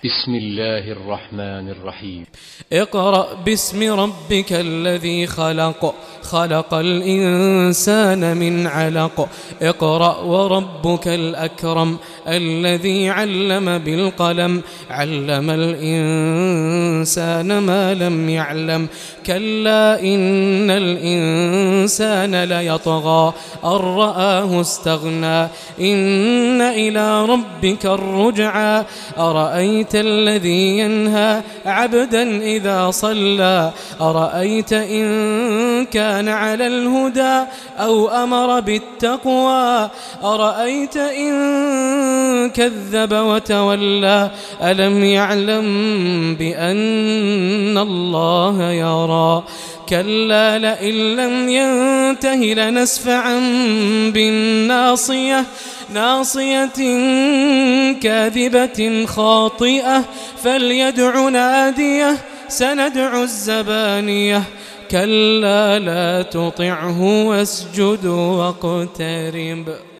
بسم الله الرحمن الرحيم. اقرأ باسم ربك الذي خلق، خلق الإنسان من علق. اقرأ وربك الأكرم الذي علم بالقلم، علم الإنسان ما لم يعلم. كلا إن الإنسان ليطغى أن رآه استغنى، إن إلى ربك الرجعى. أرأيت الذي ينهى عبدا إذا صلى، أرأيت إن كان على الهدى أو أمر بالتقوى، أرأيت إن كذب وتولى. ألم يعلم بأن الله يرى. كلا لئن لم ينته لنسفعا بالناصية، ناصية كاذبة خاطئة، فليدع ناديه سندع الزبانية. كلا لا تطعه واسجد واقترب.